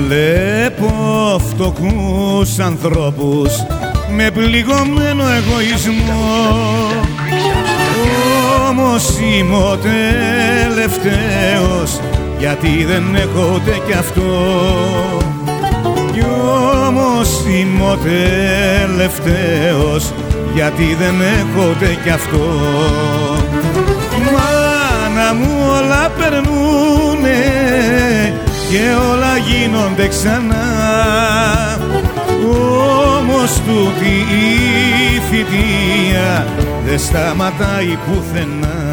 Βλέπω φτωχούς ανθρώπους με πληγωμένο εγωισμό, όμως είμαι ο τελευταίος, γιατί δεν έχω ούτε κι αυτό. Κι όμως είμαι ο τελευταίος, γιατί δεν έχω ούτε κι αυτό. Μάνα μου όλα περνούνε και όλα γίνονται ξανά, όμως τούτη η θητεία δεν σταματάει πουθενά.